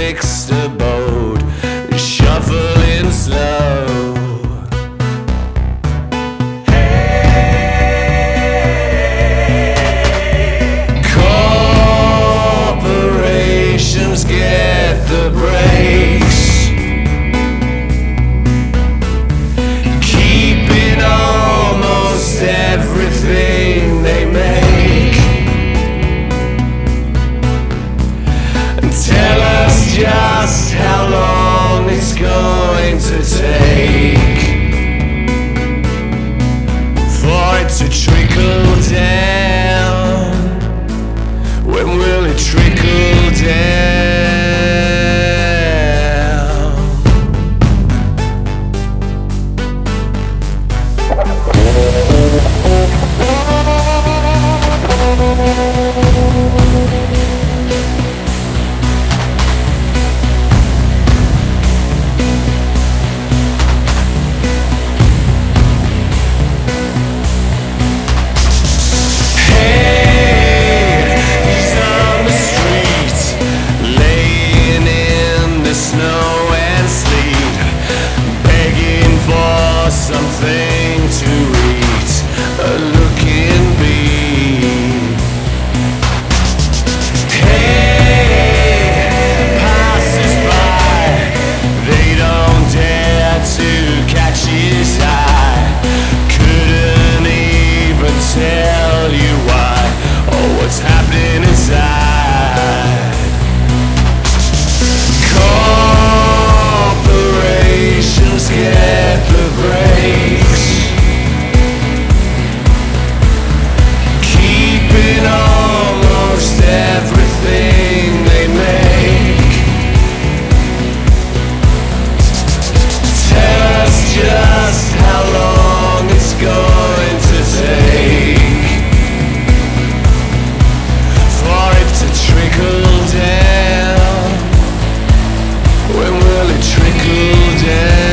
fixed abode, shuffling slow. Corporations get the breaks, keeping almost everything they make. Tell us just how long it's going to take for it to trickle down. When will it trickle down? Something to eat, a looking bee. Hey, passers by, they don't dare to catch his eye. Couldn't even tell you why or what's happening inside. Corporations get the breaks, keeping almost everything they make. Tell us just how long it's going to take for it to trickle down. When will it trickle down?